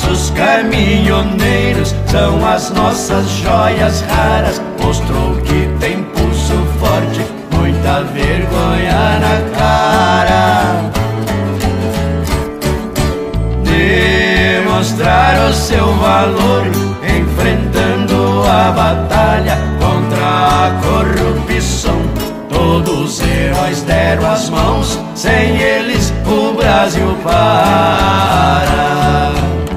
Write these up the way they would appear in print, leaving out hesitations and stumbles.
nossos caminhoneiros são as nossas joias raras. Mostrou que tem pulso forte, muita vergonha na cara. Demonstrar o seu valor, enfrentando a batalha contra a corrupção. Todos os heróis deram as mãos, sem eles o Brasil para.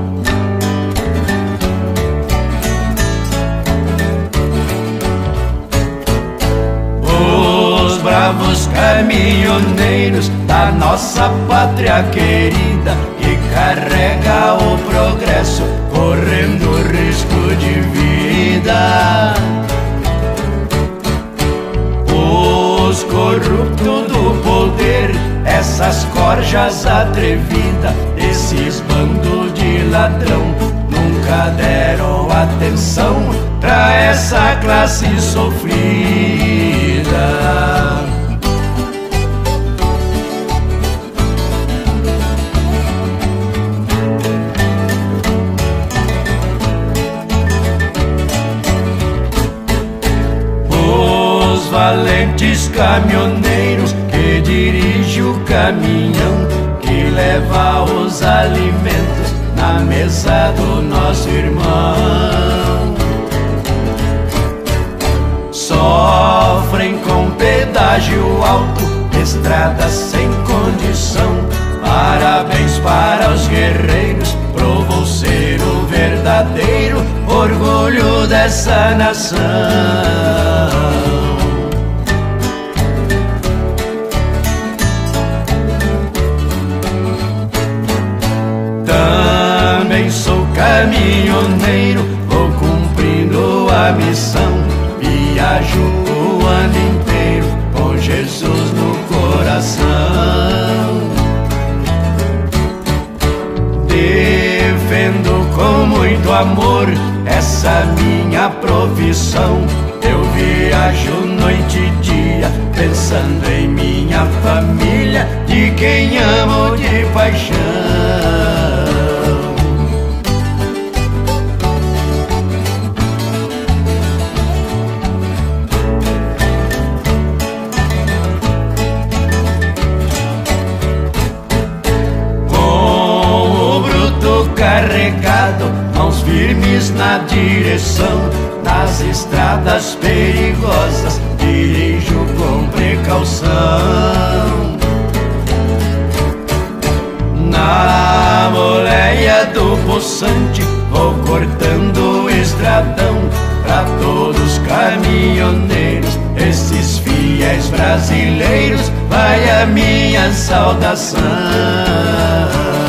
Os bravos caminhoneiros da nossa pátria querida, que carrega o progresso, correndo risco de vida. Os corruptos do poder, essas corjas atrevidas, esses bandos de ladrão, nunca deram atenção pra essa classe sofrida. Valentes caminhoneiros que dirigem o caminhão que leva os alimentos na mesa do nosso irmão. Sofrem com pedágio alto, estradas sem condição. Parabéns para os guerreiros, provou ser o verdadeiro orgulho dessa nação. Também sou caminhoneiro, vou cumprindo a missão. Viajo o ano inteiro com Jesus no coração. Defendo com muito amor essa minha profissão. Eu viajo noite e dia, pensando em minha família, de quem amo de paixão. Carregado, mãos firmes na direção, nas estradas perigosas, dirijo com precaução. Na boleia do poçante, vou cortando o estradão, pra todos os caminhoneiros, esses fiéis brasileiros, vai a minha saudação.